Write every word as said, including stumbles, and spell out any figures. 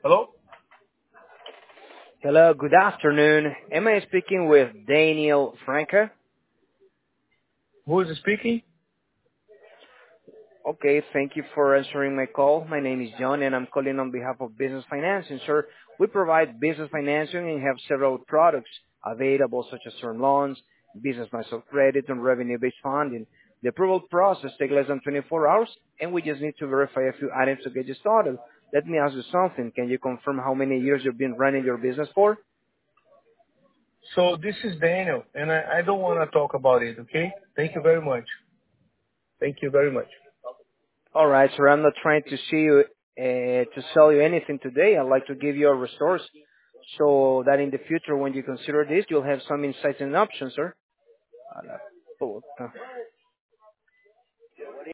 Hello? Hello, good afternoon. Am I speaking with Daniel Franca? Who is speaking? Okay, thank you for answering my call. My name is John, and I'm calling on behalf of Business Financing, sir. We provide business financing and have several products available, such as term loans, business lines of credit, and revenue-based funding. The approval process takes less than twenty-four hours, and we just need to verify a few items to get you started. Let me ask you something. Can you confirm how many years you've been running your business for? So this is Daniel, and I, I don't want to talk about it, okay? Thank you very much. Thank you very much. All right, sir. I'm not trying to see you uh, to sell you anything today. I'd like to give you a resource so that in the future, when you consider this, you'll have some insights and options, sir.